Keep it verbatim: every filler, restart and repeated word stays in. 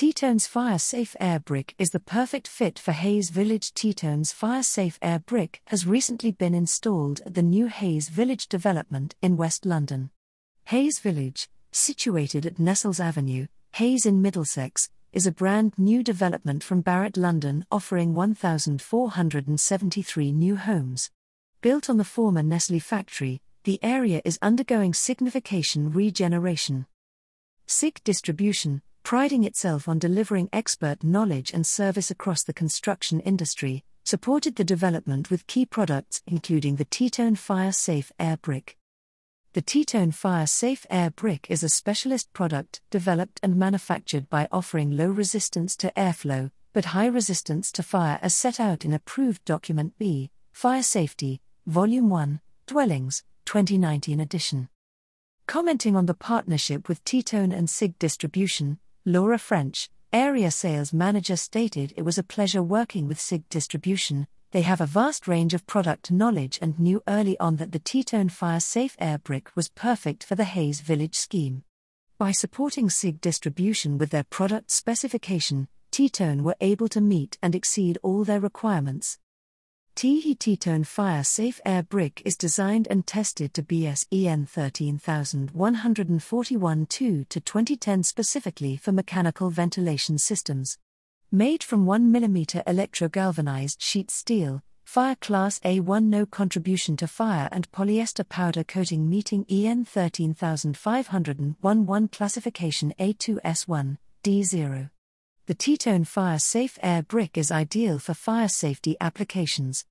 T-Tone's Fire Safe Air Brick is the perfect fit for Hayes Village. T-Tone's Fire Safe Air Brick has recently been installed at the new Hayes Village development in West London. Hayes Village, situated at Nestles Avenue, Hayes in Middlesex, is a brand new development from Barratt London offering one thousand four hundred seventy-three new homes. Built on the former Nestle factory, the area is undergoing signification regeneration. S I G Distribution, priding itself on delivering expert knowledge and service across the construction industry, supported the development with key products including the T-Tone Fire Safe Air Brick. The T-Tone Fire Safe Air Brick is a specialist product developed and manufactured by offering low resistance to airflow, but high resistance to fire as set out in Approved Document B, Fire Safety, Volume one, Dwellings, twenty nineteen edition. Commenting on the partnership with T-Tone and S I G Distribution, Laura French, Area Sales Manager, stated it was a pleasure working with S I G Distribution. They have a vast range of product knowledge and knew early on that the T-Tone Fire Safe Air Brick was perfect for the Hayes Village scheme. By supporting S I G Distribution with their product specification, T-Tone were able to meet and exceed all their requirements. T-Tone Fire Safe Air Brick is designed and tested to B S E N thirteen one four one two to twenty ten specifically for mechanical ventilation systems. Made from one millimeter electro-galvanized sheet steel, Fire Class A one, no contribution to fire, and polyester powder coating meeting E N thirteen five hundred eleven classification A two S one, D zero. The T-Tone Fire Safe Air Brick is ideal for fire safety applications.